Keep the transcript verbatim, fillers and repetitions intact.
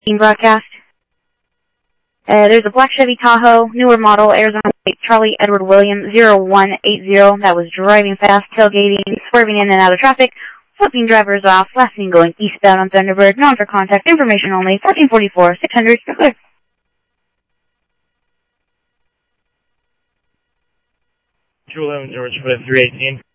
broadcast. Uh, there's a black Chevy Tahoe, newer model, Arizona State, Charlie Edward Williams, zero one eight zero, that was driving fast, tailgating, swerving in and out of traffic, flipping drivers off, last seen going eastbound on Thunderbird, non for contact, information only, fourteen forty-four, six hundred, you're clear. two eleven, George, three eighteen.